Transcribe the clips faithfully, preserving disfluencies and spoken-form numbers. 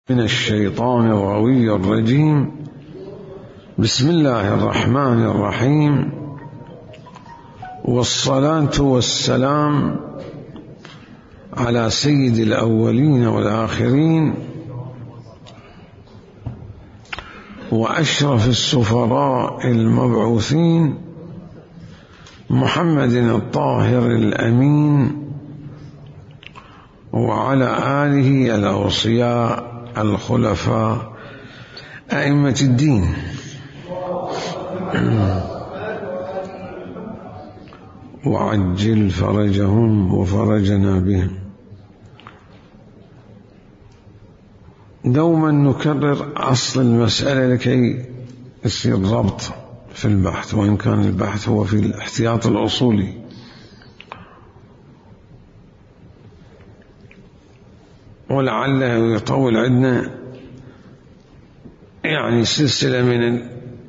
من الشيطان الغوي الرجيم. بسم الله الرحمن الرحيم، والصلاة والسلام على سيد الأولين والآخرين وأشرف السفراء المبعوثين محمد الطاهر الأمين وعلى آله الأوصياء الخلفاء أئمة الدين. وعجل فرجهم وفرجنا بهم. دوما نكرر أصل المسألة لكي يصير ربط في البحث، وإن كان البحث هو في الاحتياط الأصولي. ولعله يطول عندنا يعني سلسلة من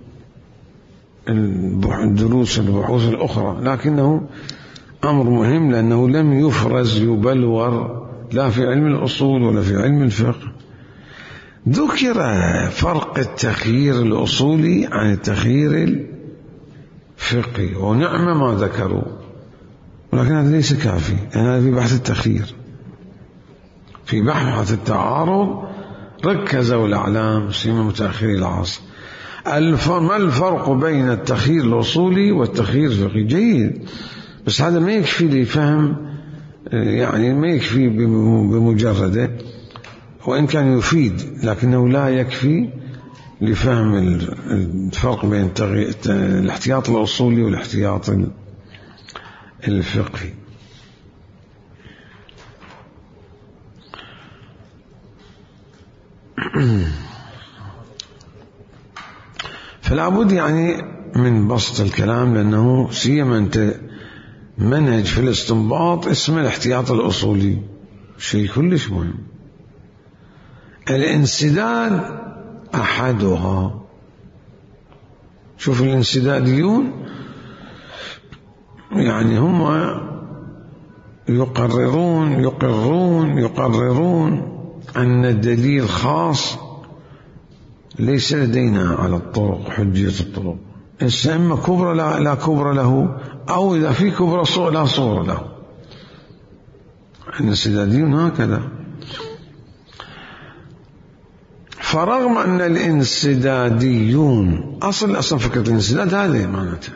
الدروس البحوث الأخرى، لكنه أمر مهم لأنه لم يفرز يبلور لا في علم الأصول ولا في علم الفقه. ذكر فرق التخيير الأصولي عن التخيير الفقهي، ونعم ما ذكروا، ولكن هذا ليس كافي، لأن هذا في بحث التخيير. في بحث التعارض ركزوا الأعلام سيما متأخري العصر. ما الفرق بين التخيير الأصولي والتخيير الفقهي؟ جيد، بس هذا ما يكفي لفهم، يعني ما يكفي بمجرده، وإن كان يفيد لكنه لا يكفي لفهم الفرق بين الاحتياط الأصولي والاحتياط الفقهي. فلا بد يعني من بسط الكلام، لأنه سيما أنت منهج في الاستنباط اسمه الاحتياط الأصولي، شيء كلش مهم. الانسداد أحدها. شوف الانسداديون يعني هم يقررون يقرون يقررون أن الدليل خاص ليس لدينا على الطرق، حجية الطرق، إما كبرى لا, لا كبرى له، أو إذا في كبرى صور لا صور له. الانسداديون هكذا. فرغم أن الانسداديون أصل أصلا فكرة الانسداد هذه معناتها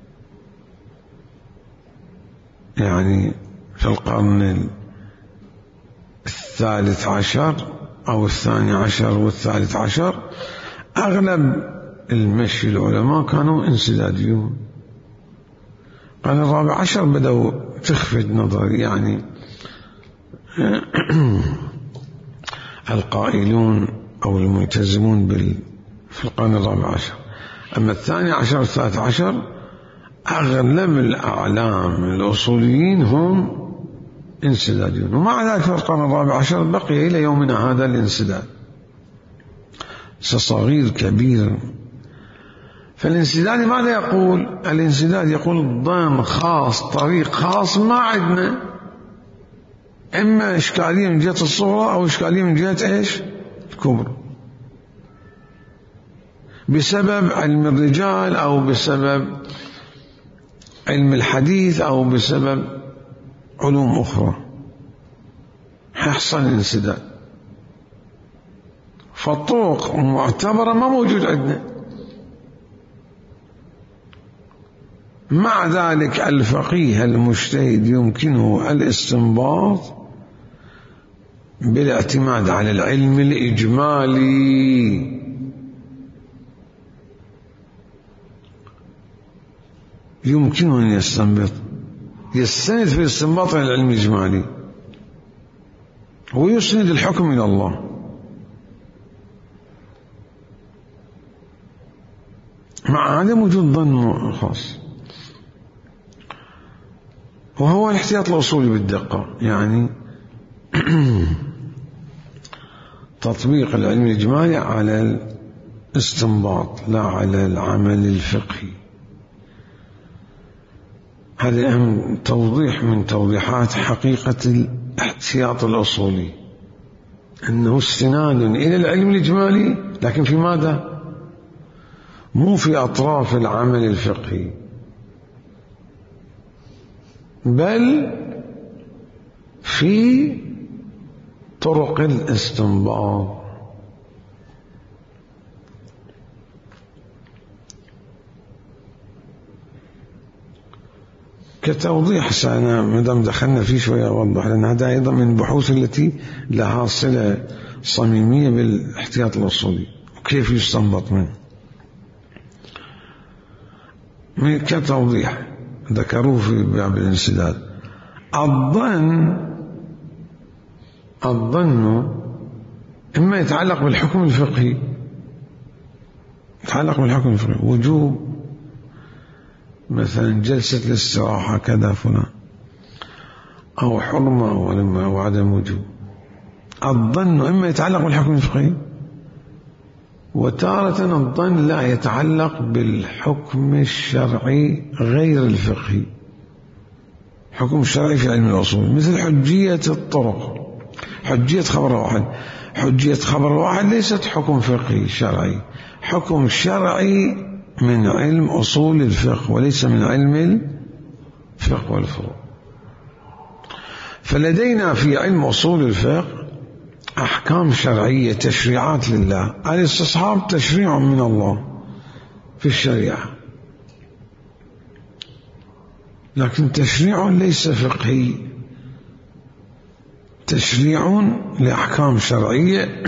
يعني في القرن الثالث عشر أو الثاني عشر والثالث عشر أغلب المشي العلماء كانوا انسداديون. قال الرابع عشر بدأوا تخفت نظري يعني القائلون أو الملتزمون بال في القرن الرابع عشر. أما الثاني عشر والثالث عشر أغلب الأعلام الأصوليين هم انسداديون، ومع ذلك في القرن الرابع عشر بقي إلى يومنا هذا الانسداد صغير كبير. فالانسداد ماذا يقول؟ الانسداد يقول ضمن خاص، طريق خاص ما عندنا، إما إشكالية من جهة الصغرى أو إشكالية من جهة إيش؟ الكبرى، بسبب علم الرجال أو بسبب علم الحديث أو بسبب علوم أخرى يحصل انسداد. فالطرق معتبرة ما موجود عندنا. مع ذلك الفقيه المجتهد يمكنه الاستنباط بالاعتماد على العلم الإجمالي. يمكنه أن يستنبط، يستند في الاستنباط على العلم الإجمالي، ويسند الحكم إلى الله. مع عدم وجود ظن خاص، وهو الاحتياط الأصولي بالدقة، يعني تطبيق العلم الإجمالي على الاستنباط لا على العمل الفقهي. هذا أهم توضيح من توضيحات حقيقة الاحتياط الأصولي. أنه استناد إلى العلم الإجمالي، لكن في ماذا؟ مو في أطراف العمل الفقهي، بل في طرق الاستنباط. كتوضيح سأنا مدام دخلنا فيه شوية أوضح، لأن هذا أيضا من البحوث التي لها صلة صميمية بالاحتياط الأصولي وكيف يستنبط منه. كتوضيح ذكروه في باب الانسداد. الظن الظن إما يتعلق بالحكم الفقهي، يتعلق بالحكم الفقهي، وجوب مثلا جلسة الاستراحة كذا فلان، أو حرمة أو عدم وجوب. الظن إما يتعلق بالحكم الفقهي، وتارة الظن لا يتعلق بالحكم الشرعي غير الفقهي، حكم الشرعي في علم الأصول، مثل حجية الطرق، حجية خبر واحد. حجية خبر واحد ليست حكم فقهي شرعي، حكم شرعي من علم أصول الفقه وليس من علم الفقه والفروع. فلدينا في علم أصول الفقه أحكام شرعية، تشريعات لله. الاستصحاب تشريع من الله في الشريعة، لكن تشريع ليس فقهي، تشريع لأحكام شرعية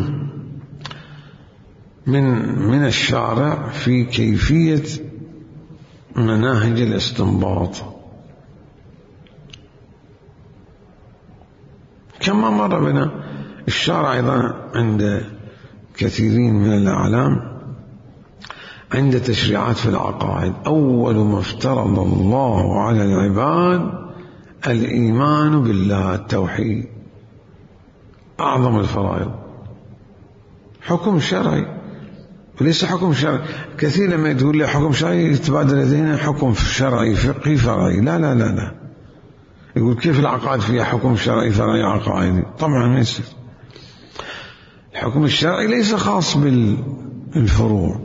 من من الشارع في كيفية مناهج الاستنباط. كما مر بنا الشارع أيضا عند كثيرين من الأعلام عند تشريعات في العقائد، أول ما افترض الله على العباد الإيمان بالله، التوحيد، أعظم الفرائض، حكم شرعي وليس حكم شرعي. كثير لما تقول لي حكم شرعي يتبادل لدينا حكم شرعي فقهي فرعي. لا لا لا لا، يقول كيف العقائد فيها حكم شرعي فرعي عقائدي؟ طبعا ما يصير. الحكم الشرعي ليس خاص بالفروع،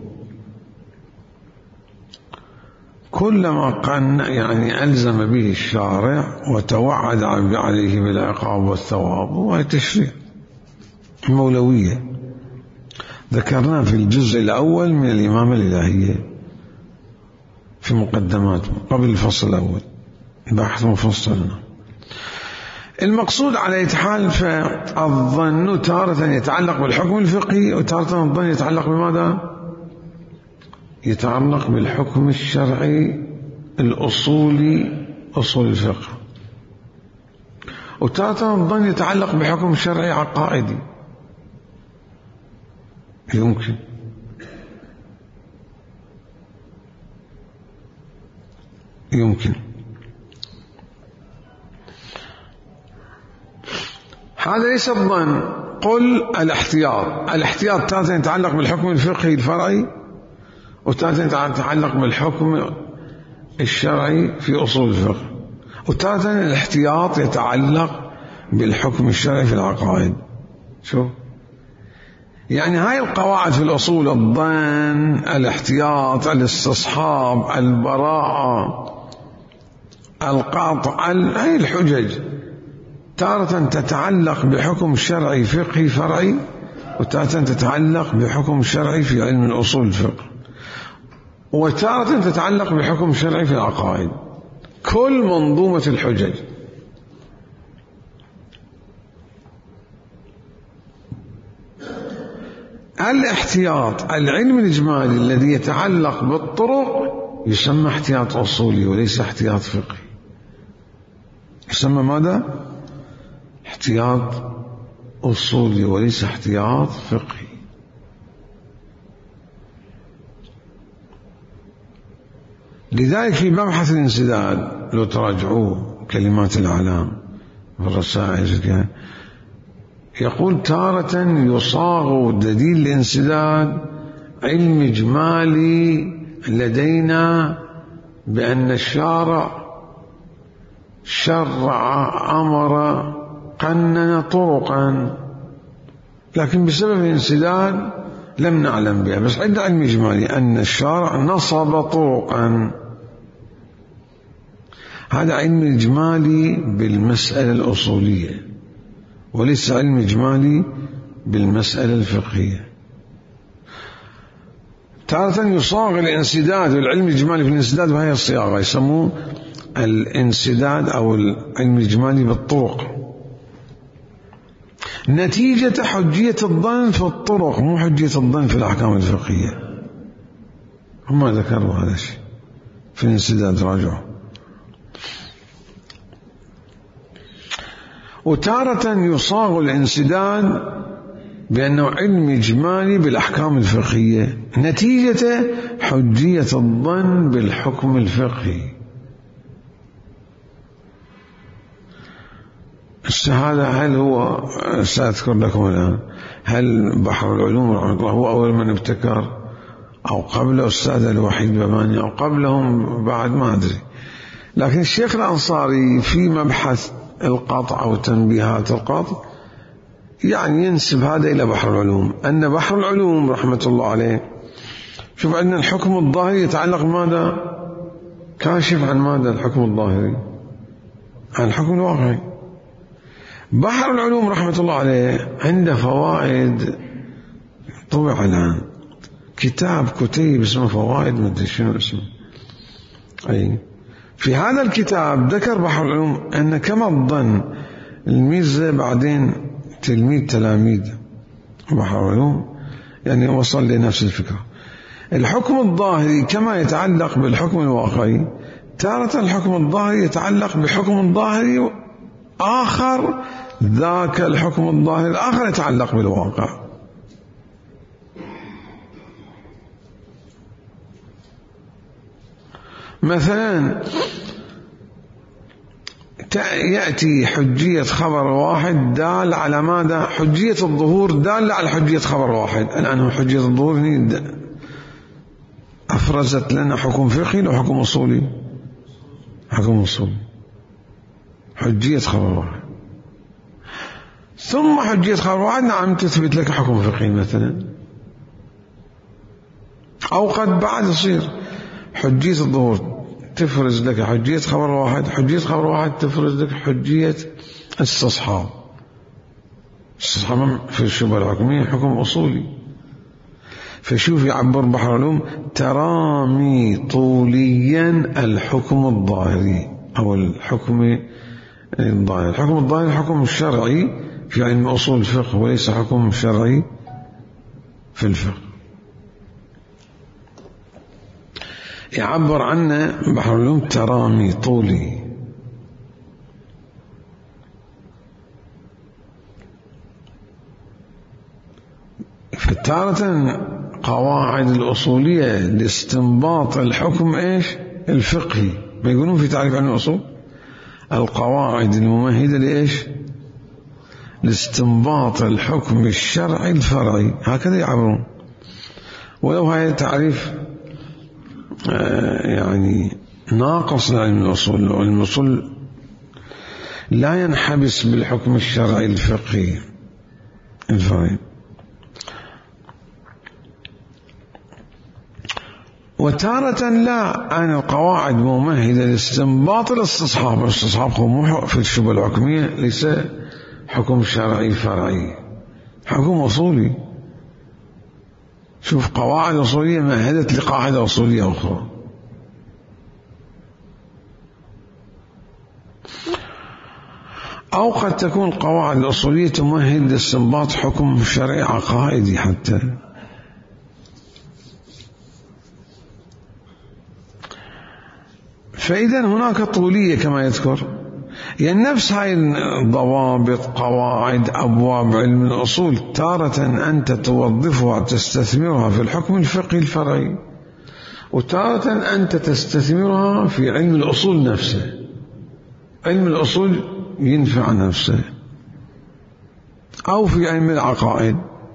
كلما قن يعني ألزم به الشارع وتوعد عليه بالعقاب والثواب هو تشريع مولوية، ذكرناه في الجزء الأول من الإمامة الإلهية في مقدماته قبل الفصل الأول، بحث مفصل. المقصود على أي حال، فالظن تارة يتعلق بالحكم الفقهي، وتارة الظن يتعلق بماذا؟ يتعلق بالحكم الشرعي الأصولي، أصول الفقه. وتارة الظن يتعلق بحكم شرعي عقائدي. يمكن يمكن هذا ليس الظن. قل الاحتياط. الاحتياط تارة يتعلق بالحكم الفقهي الفرعي، وتارة يتعلق بالحكم الشرعي في أصول الفقه، وتارة الاحتياط يتعلق بالحكم الشرعي في العقائد. شو يعني هاي القواعد في الأصول؟ الظن، الاحتياط، الاستصحاب، البراءة، القاطع، هاي الحجج تارة تتعلق بحكم شرعي فقهي فرعي، وتارة تتعلق بحكم شرعي في علم الأصول الفقه، وتارة تتعلق بحكم شرعي في العقائد. كل منظومة الحجج. الاحتياط العلم الإجمالي الذي يتعلق بالطرق يسمى احتياط أصولي وليس احتياط فقهي. يسمى ماذا؟ احتياط أصولي وليس احتياط فقهي. لذلك في مبحث الانسداد لو تراجعوه كلمات الأعلام والرسائل يقول تارة يصاغ دليل الانسداد علم إجمالي لدينا بأن الشارع شرع أمر قنن طرقا لكن بسبب انسداد لم نعلم بها. بس عندنا علم إجمالي أن الشارع نصب طرقا، هذا علم إجمالي بالمسألة الأصولية وليس علم إجمالي بالمسألة الفقهية. تارة يصاغ الانسداد والعلم الإجمالي في الانسداد بهذه الصياغة، يسموه الانسداد أو العلم الإجمالي بالطرق، نتيجة حجية الظن في الطرق مو حجية الظن في الأحكام الفقهية. هم ذكروا هذا الشيء في الانسداد، راجعوا. وتارة يصاغ الانسداد بأنه علم إجمالي بالأحكام الفقهية نتيجة حجية الظن بالحكم الفقهي. هذا هل هو، سأذكر لكم الآن، هل بحر العلوم رحمه الله هو أول من ابتكر أو قبل أستاذ الوحيد بماني أو قبلهم بعد، ما أدري. لكن الشيخ الأنصاري في مبحث القطع أو تنبيهات القطع يعني ينسب هذا إلى بحر العلوم، أن بحر العلوم رحمة الله عليه، شوف عندنا الحكم الظاهري يتعلق ماذا؟ كاشف عن ماذا الحكم الظاهري؟ عن الحكم الواقعي. بحر العلوم رحمة الله عليه عنده فوائد، طبع الآن كتاب كتيب اسمه فوائد مدري شنو اسمه. أي في هذا الكتاب ذكر بحر العلوم أن كما الظن الميزة بعدين تلميذ تلاميذ بحر العلوم، يعني وصل لنفس الفكرة. الحكم الظاهري كما يتعلق بالحكم الواقعي، تارة الحكم الظاهري يتعلق بحكم ظاهري آخر، ذاك الحكم الظاهري الآخر يتعلق بالواقع. مثلا يأتي حجية خبر واحد دال على ماذا؟ حجية الظهور دال على حجية خبر واحد. الآن حجية الظهور أفرزت لنا حكم فقهي أو حكم أصولي؟ حكم أصولي، حجية خبر واحد. ثم حجية خبر واحد نعم تثبت لك حكم فقهي مثلا، أو قد بعد يصير حجية الظهور تفرز لك حجية خبر واحد، حجية خبر واحد تفرز لك حجية استصحاب. استصحاب في الشبهة الحكمية حكم أصولي. فشوف يعبر بحر العلوم ترامي طوليا الحكم الظاهري أو الحكم الظاهري. الحكم الظاهري حكم الشرعي في علم أصول الفقه وليس حكم شرعي في الفقه. يعبر عنه بحر العلوم ترامي طولي. فتارة قواعد الأصولية لاستنباط الحكم إيش؟ الفقهي. ما يقولون في تعريف علم الأصول القواعد الممهدة لإيش؟ لاستنباط الحكم الشرعي الفرعي، هكذا يعبرون. ولو هاي تعريف يعني ناقص لعلم الأصول. علم الأصول لا ينحبس بالحكم الشرعي الفقهي الفرعي. وتارة لا، أن القواعد ممهدة لاستنباط الاستصحاب. الاستصحاب في الشبهة الحكمية ليس حكم شرعي فرعي، حكم أصولي. شوف قواعد أصولية مهدت لقاعدة أصولية أخرى. أو قد تكون القواعد الأصولية تمهد لاستنباط حكم شرعي عقائدي حتى. فإذا هناك طولية كما يذكر، يعني نفس هاي الضوابط قواعد أبواب علم الأصول تارة أنت توظفها تستثمرها في الحكم الفقهي الفرعي، وتارة أنت تستثمرها في علم الأصول نفسه. علم الأصول ينفع نفسه، أو في علم العقائد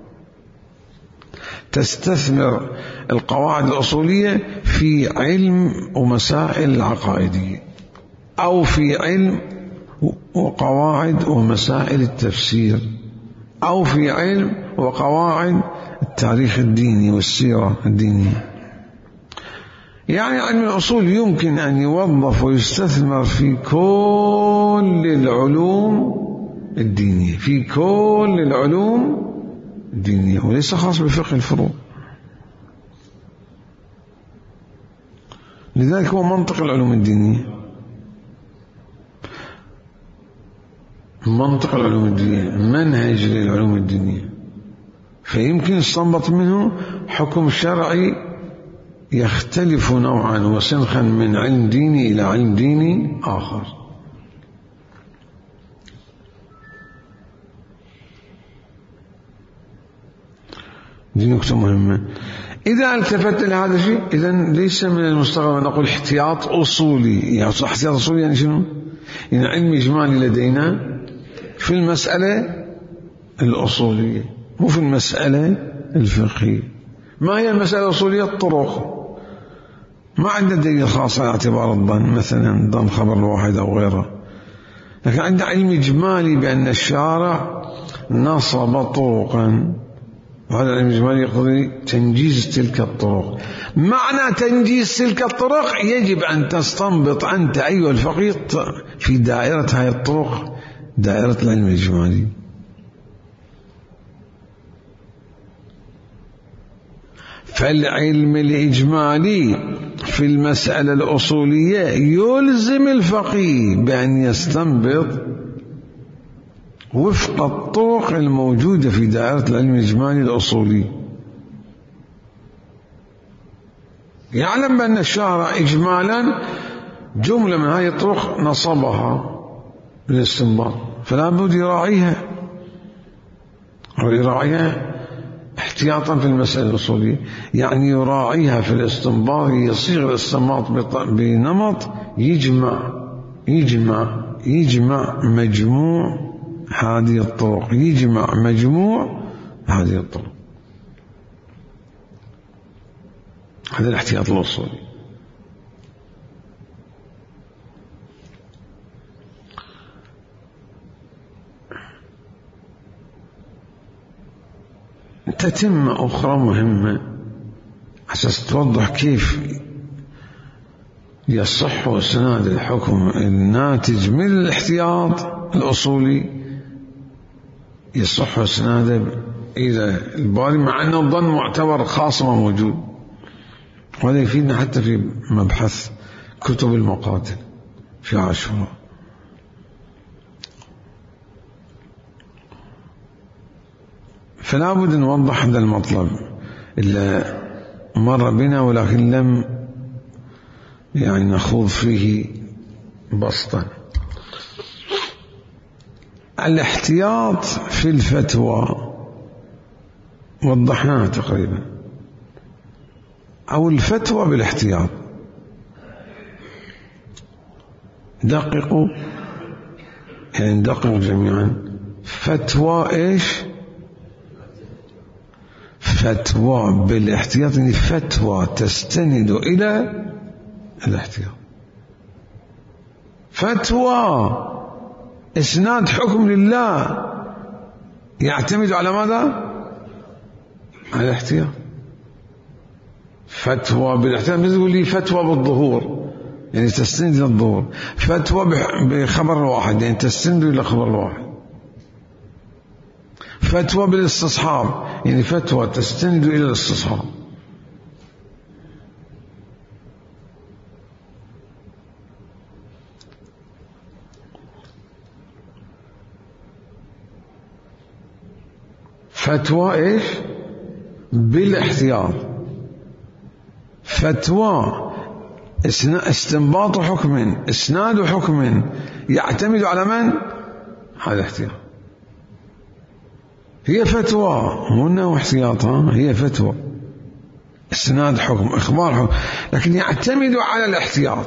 تستثمر القواعد الأصولية في علم ومسائل العقائدية، أو في علم وقواعد ومسائل التفسير، أو في علم وقواعد التاريخ الديني والسيرة الدينية. يعني علم الأصول يمكن أن يوظف ويستثمر في كل العلوم الدينية، في كل العلوم الدينية، وليس خاص بفقه الفروع. لذلك هو منطق العلوم الدينية، منطق العلوم الدينية منهج للعلوم الدينية، فيمكن يستنبط منه حكم شرعي يختلف نوعا وسنخا من علم ديني إلى علم ديني آخر. دي نقطة مهمة. إذا التفت لهذا الشيء، إذن ليس من المستغرب أن نقول احتياط أصولي. يعني احتياط أصولي يعني شنو؟ يعني علم إجمالي لدينا في المسألة الأصولية، مو في المسألة الفقهية. ما هي المسألة الأصولية؟ الطرق. ما عندنا دليل خاص على اعتبار الظن، مثلا ظن خبر الواحد أو غيره، لكن عندنا علم إجمالي بأن الشارع نصب طرقا، وهذا العلم الإجمالي يقتضي تنجيز تلك الطرق. معنى تنجيز تلك الطرق يجب أن تستنبط أنت أيها الفقيه في دائرة هذه الطرق دائرة العلم الإجمالي. فالعلم الإجمالي في المسألة الأصولية يلزم الفقيه بأن يستنبط وفق الطرق الموجودة في دائرة العلم الإجمالي الأصولي. يعلم بأن الشارع إجمالا جملة من هذه الطرق نصبها للاستنباط، فلا بد يراعيها، ويراعيها احتياطا في المسألة الأصولية، يعني يراعيها في الاستنباط، يصيغ الاستنباط بنمط يجمع يجمع يجمع مجموع هذه الطرق، يجمع مجموع هذه الطرق. هذا الاحتياط الأصولي. تتمة أخرى مهمة عشان توضح كيف يصح إسناد الحكم الناتج من الاحتياط الأصولي، يصح إسناده إلى الباري مع أن الظن معتبر خاص وموجود. وهذا يفيدنا حتى في مبحث كتب المقاتل في عاشوراء. فلا بد نوضح هذا المطلب اللي مر بنا، ولكن لم يعني نخوض فيه بسطا. الاحتياط في الفتوى وضحناها تقريبا، أو الفتوى بالاحتياط. دققوا، يعني دققوا جميعا. فتوى إيش؟ فتوى بالاحتياط، يعني فتوى تستند إلى الاحتياط. فتوى إسناد حكم لله يعتمد على ماذا؟ على الاحتياط. فتوى بالاحتياط، مثل تقول لي فتوى بالظهور يعني تستند إلى الظهور، فتوى بخبر الواحد يعني تستند إلى خبر الواحد، فتوى بالاستصحاب يعني فتوى تستند إلى الاستصحاب. فتوى إيش؟ بالاحتياط. فتوى استنباط حكم، اسناد حكم يعتمد على من؟ على الاحتياط. هي فتوى، مو انه احتياط، هي فتوى اسناد حكم، اخبار حكم، لكن يعتمد على الاحتياط.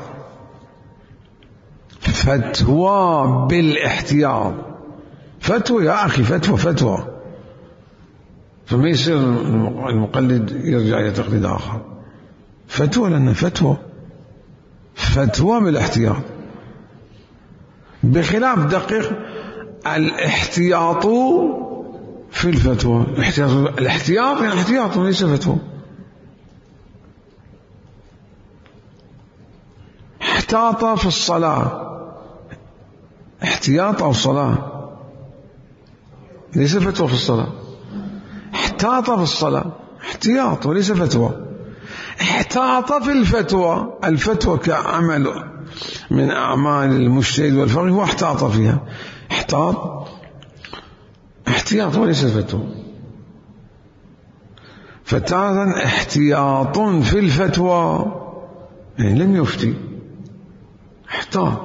فتوى بالاحتياط، فتوى يا اخي، فتوى فتوى، فما يصير المقلد يرجع الى تقليد اخر. فتوى لأنها فتوى، فتوى بالاحتياط. بخلاف دقيق الاحتياط في الفتوى. الاحتياط الاحتياط يعني احتياط وليس فتوى. احتاط في الصلاة، احتياط أو صلاة، ليس فتوى في الصلاة. احتاط في الصلاة احتياط وليس فتوى. احتاط في الفتوى، الفتوى كعمل من أعمال المجتهد والفقيه هو احتاط فيها. احتاط احتياط وليس فتوى. فتارة احتياط في الفتوى يعني لم يفتي، احتاط.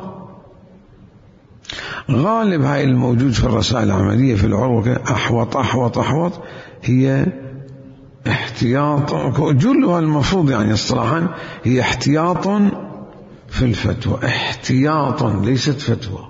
غالب هاي الموجود في الرسائل العملية في العروة أحوط أحوط أحوط هي احتياط، جلها المفروض يعني اصطلاحا هي احتياط في الفتوى، احتياط ليست فتوى.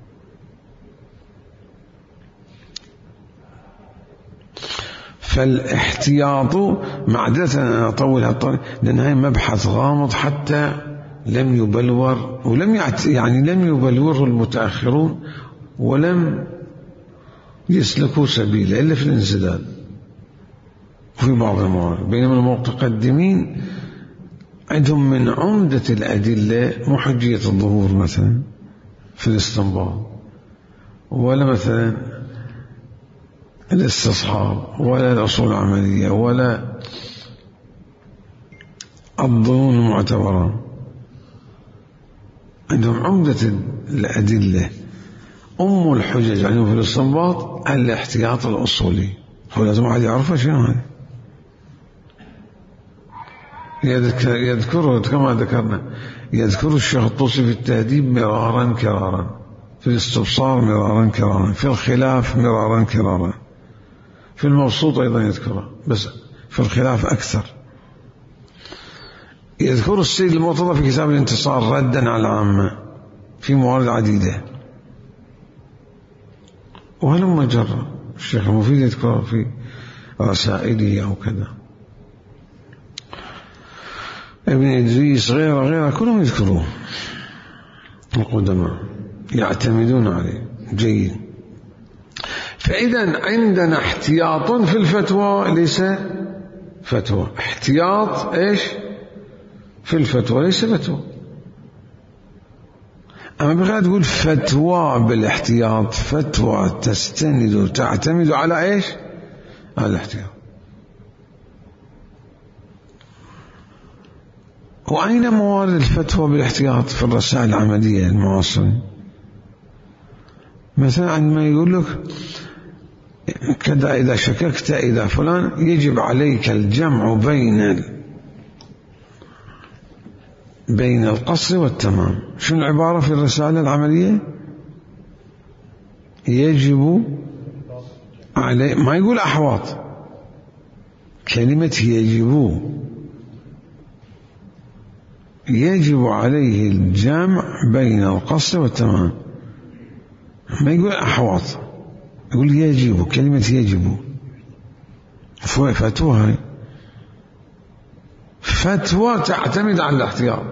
فالاحتياط معدة أنا أطول هالطريق لأن هاي مبحث غامض حتى لم يبلور ولم يعني لم يبلوره المتأخرون ولم يسلكوا سبيله إلا في الانسداد في بعض الموارد، بينما المتقدمين عندهم من عمدة الأدلة محجية الظهور مثلا في الاستنباط، ولا مثلا الاستصحاب، ولا الأصول العملية، ولا الظنون المعتبرة. عندهم عمدة الأدلة. أم الحجج عندهم في الاستنباط الاحتياط الأصولي، هو لازم واحد يعرفه شنو هذا. يذكر يذكره كما ذكرنا، يذكر الشيخ الطوسي في التهذيب مرارا كرارا، في الاستبصار مرارا كرارا، في الخلاف مرارا كرارا، في المبسوط أيضا يذكره بس في الخلاف أكثر. يذكر السيد المرتضى في كتاب الانتصار ردا على العامة في موارد عديدة، وهلم جرى الشيخ المفيد يذكره في رسائله أو كذا، ابن إدريس غيره غيره كلهم يذكروه القدماء يعتمدون عليه جيد. فإذا عندنا احتياط في الفتوى ليس فتوى، احتياط ايش في الفتوى ليس فتوى. أما بغير تقول فتوى بالاحتياط، فتوى تستند وتعتمد على ايش؟ على الاحتياط. وأين موارد الفتوى بالاحتياط في الرسائل العملية المعاصرة؟ مثلا عندما يقول لك كذا إذا شككت إذا فلان يجب عليك الجمع بين بين القصر والتمام. شنو العبارة في الرسالة العملية؟ يجب عليه، ما يقول أحواط، كلمة يجب، يجب عليه الجمع بين القصر والتمام، ما يقول أحواط، يقول يجب، كلمة يجب. فتوى هاي فتوى تعتمد على الاحتياط.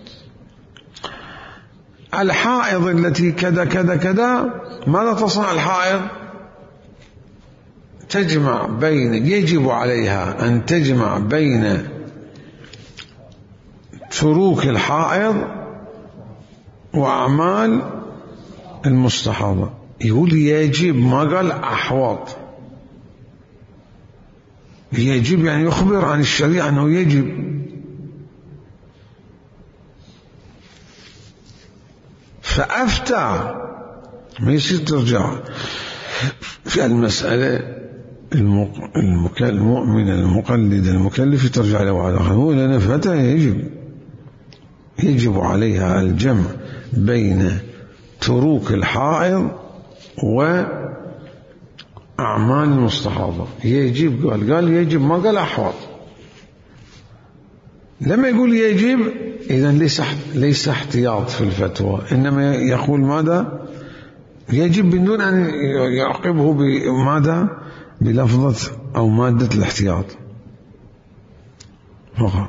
الحائض التي كذا كذا كذا ماذا تصنع الحائض؟ تجمع بين، يجب عليها أن تجمع بين تروك الحائض وأعمال المستحاضة. يقول يجب، ما قال أحواط. يجب يعني يخبر عن الشريعة أنه يجب. فأفتى، ما يصير ترجع في المسألة. المؤمن المقلد المكلف ترجع له على هو لأن فتى يجب يجب عليها الجمع بين تروك الحائض وأعمال المستحاضة. يجب قال قال يجب، ما قال أحوط. لما يقول يجب إذن ليس ليس احتياط في الفتوى، إنما يقول ماذا؟ يجب بدون أن يعقبه بماذا؟ بلفظة أو مادة الاحتياط فقط.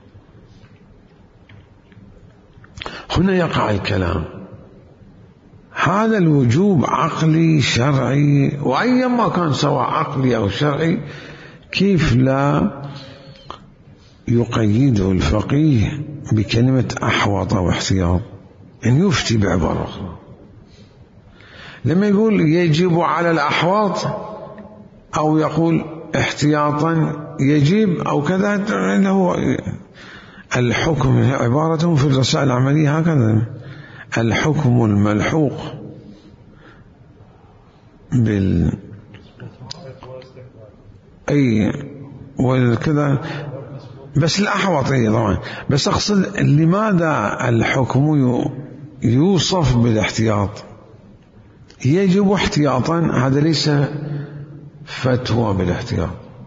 هنا يقع الكلام، هذا الوجوب عقلي شرعي، وأيما كان سواء عقلي أو شرعي، كيف لا يقيده الفقيه بكلمة أحوط أو احتياط؟ أن يفتي بعبارة أخرى. لما يقول يجب على الأحواط أو يقول احتياطا يجب أو كذا، له الحكم عبارة في الرسائل العملية هكذا: الحكم الملحوق بال أي وكذا، بس الأحوطية طبعا. بس أقصد لماذا الحكم يوصف بالاحتياط؟ يجب احتياطا، هذا ليس فتوى بالاحتياط.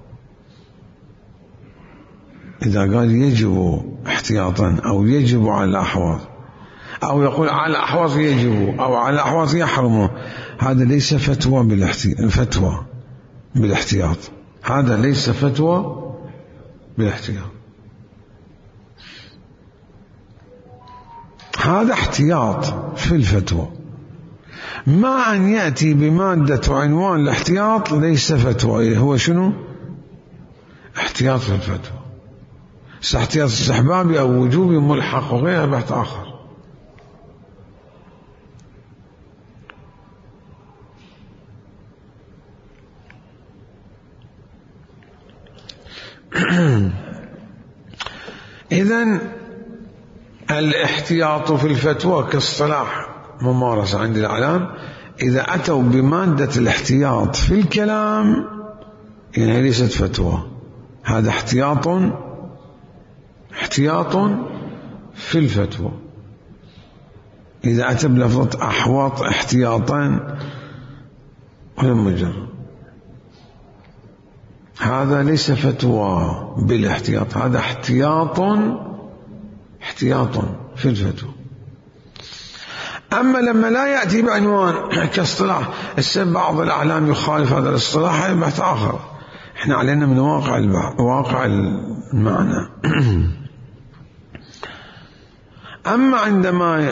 إذا قال يجب احتياطا أو يجب على الأحواط، أو يقول على الأحواط يجب أو على الأحواط يحرم، هذا ليس فتوى بالاحتياط. فتوى بالاحتياط هذا ليس فتوى بالاحتياط، هذا احتياط في الفتوى. ما أن يأتي بمادة وعنوان الاحتياط ليس فتوى، هو شنو؟ احتياط في الفتوى. احتياط استحبابي أو وجوبي ملحق وغيرها بحث آخر. إذن الاحتياط في الفتوى كاصطلاح ممارسة عند الإعلام، إذا أتوا بمادة الاحتياط في الكلام يعني ليست فتوى، هذا احتياط احتياط في الفتوى. إذا أتى بلفظة أحواط احتياطا ولم مجرد، هذا ليس فتوى بالاحتياط، هذا احتياط احتياط في الفتوى. أما لما لا يأتي بعنوان كاصطلاح، السبب بعض الأعلام يخالف هذا الاصطلاح، هذا بحث آخر. احنا علينا من واقع واقع المعنى. أما عندما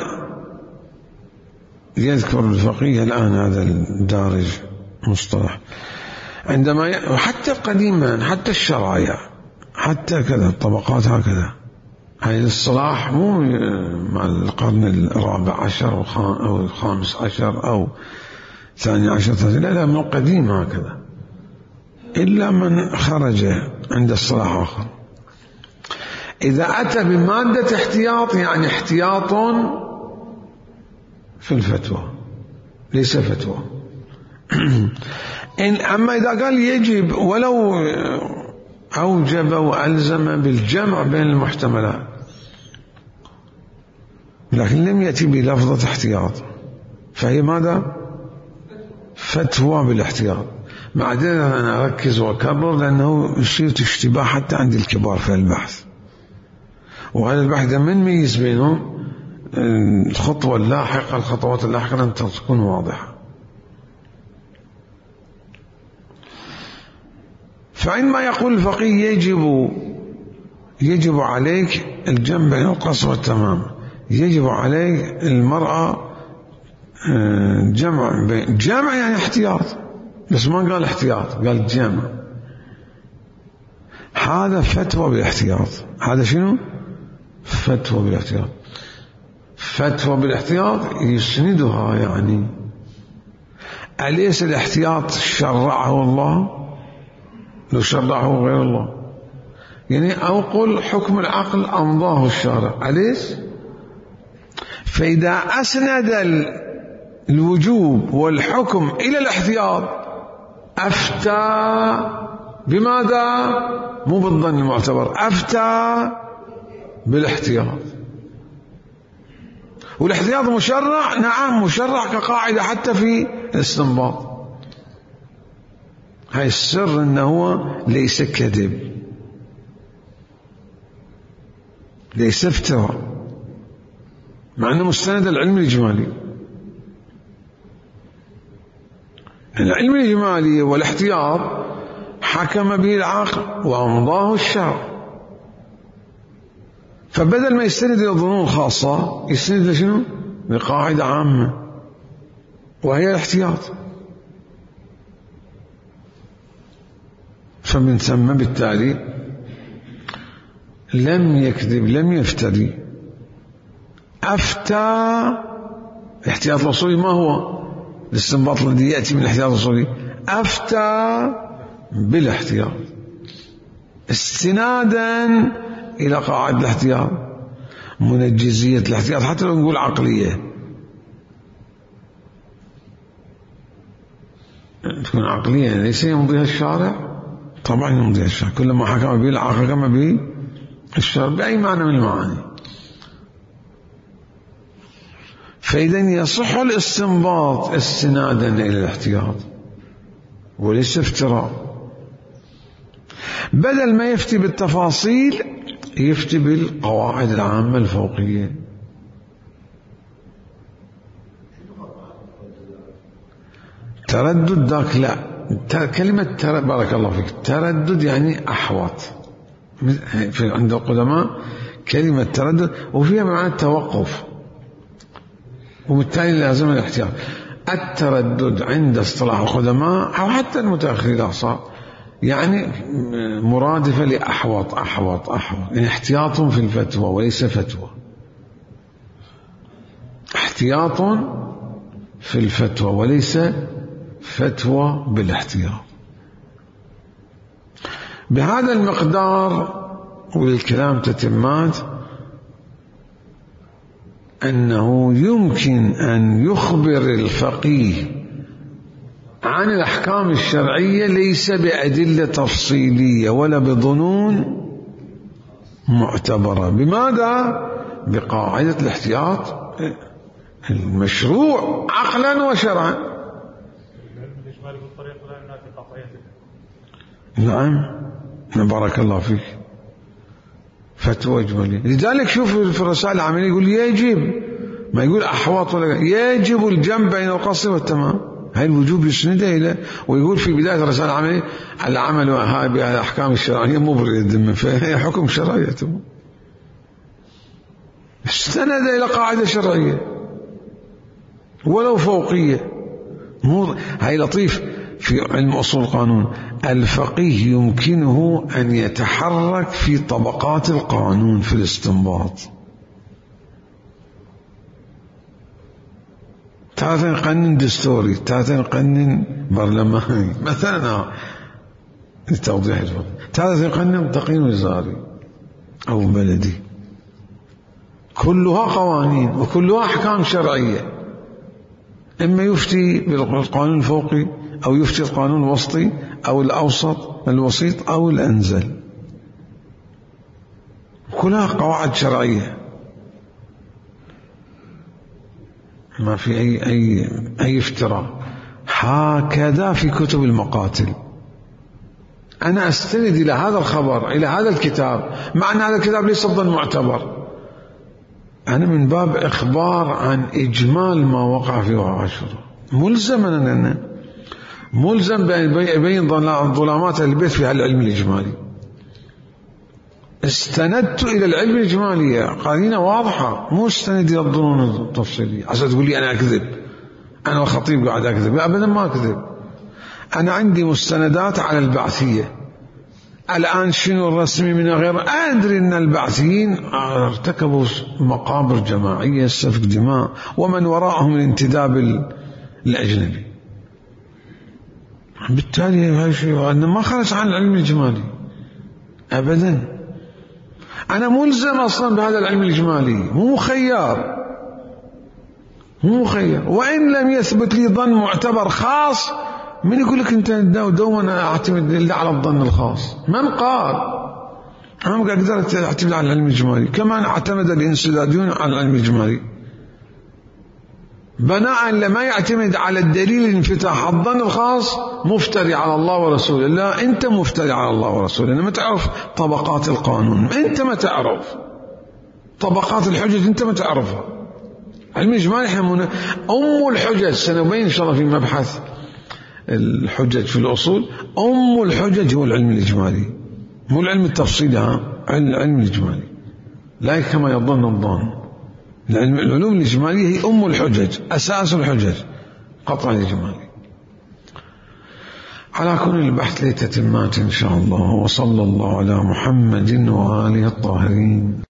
يذكر الفقيه الآن هذا الدارج مصطلح، عندما ي... حتى قديما، حتى الشرايع، حتى كذا الطبقات هكذا، هاي الاصطلاح مو مع القرن الرابع عشر أو الخامس عشر أو الثاني عشر، لا لا، من قديم هكذا، إلا من خرج عند الصلاح آخر. إذا أتى بمادة احتياط يعني احتياط في الفتوى ليس فتوى. إن أما إذا قال يجب ولو أوجب وألزم بالجمع بين المحتملات، لكن لم يأتي بلفظة احتياط، فهي ماذا؟ فتوى بالاحتياط. مع ذلك أنا أركز وأكبر لأنه يصير اشتباه حتى عند الكبار في البحث، وهذا البحث من ميز بينهم الخطوة اللاحقة، الخطوات اللاحقة أن تكون واضحة. فعندما يقول الفقيه يجب يجب عليك الجمع بين القصر والتمام، يجب عليك المرأة جمع بين، جمع يعني احتياط، بس ما قال احتياط، قال جمع، هذا فتوى بالاحتياط. هذا شنو؟ فتوى بالاحتياط. فتوى بالاحتياط يسندها، يعني أليس الاحتياط شرعه الله؟ لو شرعه غير الله، يعني أو قل حكم العقل أمضاه الشارع، أليس؟ فإذا أسند الوجوب والحكم إلى الاحتياط أفتى بماذا؟ مو بالظن المعتبر، أفتى بالاحتياط. والاحتياط مشرع، نعم مشرع كقاعدة حتى في الاستنباط. هاي السر انه هو ليس كذب، ليس افتراء، مع انه مستند العلم الاجمالي. العلم الاجمالي والاحتياط حكم به العقل وامضاه الشرع، فبدل ما يستند الى ظنون خاصه يستند لشنو؟ لقاعده عامه. وهي الاحتياط. فمن ثم بالتالي لم يكذب، لم يفتري، أفتى. الاحتياط الأصولي ما هو؟ الاستنباط الذي يأتي من الاحتياط الأصولي أفتى بالاحتياط استنادا إلى قاعدة الاحتياط، منجزية الاحتياط، حتى لو نقول عقلية تكون عقلية ليس يمضيها الشارع. طبعا يمضيها الشارع، كلما حكم به العقل حكم به الشارع بأي معنى من المعاني. فإذا يصح الاستنباط استنادا إلى الاحتياط وليس افتراء. بدل ما يفتي بالتفاصيل يفتي بالقواعد العامة الفوقية. تردد ذاك لا، كلمة تردد بارك الله فيك، تردد يعني أحوط عند القدماء كلمة تردد وفيها معنى التوقف، وبالتالي لازم الاحتياط. التردد عند اصطلاح القدماء أو حتى المتأخرين الأعصار يعني مرادفة لأحوط أحوط أحوط، يعني احتياط في الفتوى وليس فتوى، احتياط في الفتوى وليس فتوى بالاحتياط. بهذا المقدار والكلام تتمات أنه يمكن أن يخبر الفقيه عن الأحكام الشرعية ليس بأدلة تفصيلية ولا بظنون معتبرة. بماذا؟ بقاعدة الاحتياط المشروع عقلا وشرعا. نعم بارك الله فيك، فتوى إجمالية. لذلك شوف في الرسائل العملية يقول يجب، ما يقول أحواط ولا يجب الجمع بين القصر والتمام. هاي الوجوب يسنده إلى، ويقول في بداية الرسالة العملية العمل هاي بالأحكام الشرعية مبرر الذمة، فهي حكم شرعي استند إلى قاعدة شرعية ولو فوقية. مو هاي لطيف في علم أصول القانون، الفقيه يمكنه أن يتحرك في طبقات القانون في الاستنباط. تارة يقنن دستوري، تارة يقنن برلماني مثلا لتوضيح الفقه، تارة يقنن تقييم وزاري أو بلدي، كلها قوانين وكلها أحكام شرعية. إما يفتي بالقانون الفوقي أو يفتي القانون الوسطي أو الأوسط الوسيط أو الأنزل، كلها قواعد شرعية، ما في أي أي أي افتراء. هكذا في كتب المقاتل، أنا أستند إلى هذا الخبر إلى هذا الكتاب، مع أن هذا الكتاب ليس ضمن معتبر، أنا من باب إخبار عن إجمال ما وقع في عاشوراء، ملزم أنا ملزم بين ظلامات البيت في العلم الإجمالي. استندت إلى العلم الإجمالي قرينة واضحة، مو استند إلى الظنون التفصيلية عشان تقول لي أنا أكذب، أنا الخطيب قاعد أكذب. أبدا ما أكذب، أنا عندي مستندات على البعثية. الآن شنو الرسمي من غير، أدري أن البعثيين ارتكبوا مقابر جماعية، سفك دماء، ومن وراءهم الانتداب الأجنبي. بالتالي هذا شيء أنا ما خرج عن العلم الإجمالي أبدا، أنا ملزم أصلا بهذا العلم الإجمالي، مو مخير مو مخير. وإن لم يثبت لي ظن معتبر خاص، من يقول لك أنت دوما أعتمد إلا على الظن الخاص؟ من قال؟ أنا ما قدرت أعتمد على العلم الإجمالي، كمان اعتمد الانسداديون على العلم الإجمالي بناء لما يعتمد على الدليل الانفتاح. الظن الخاص مفتري على الله ورسوله، لا أنت مفتري على الله ورسوله. أنا ما تعرف طبقات القانون، أنت ما تعرف طبقات الحجج، أنت ما تعرفها. علم الإجمالي احنا من أم الحجج، سنبين إن شاء الله في مبحث الحجج في الأصول، أم الحجج هو العلم الإجمالي، مو العلم التفصيلي، ها العلم الإجمالي، لا كما يظن الظان. العلوم الإجمالية هي أم الحجج، أساس الحجج، قطع الإجمال. على كل البحث لتتمات إن شاء الله. وصلى الله على محمد وآله الطاهرين.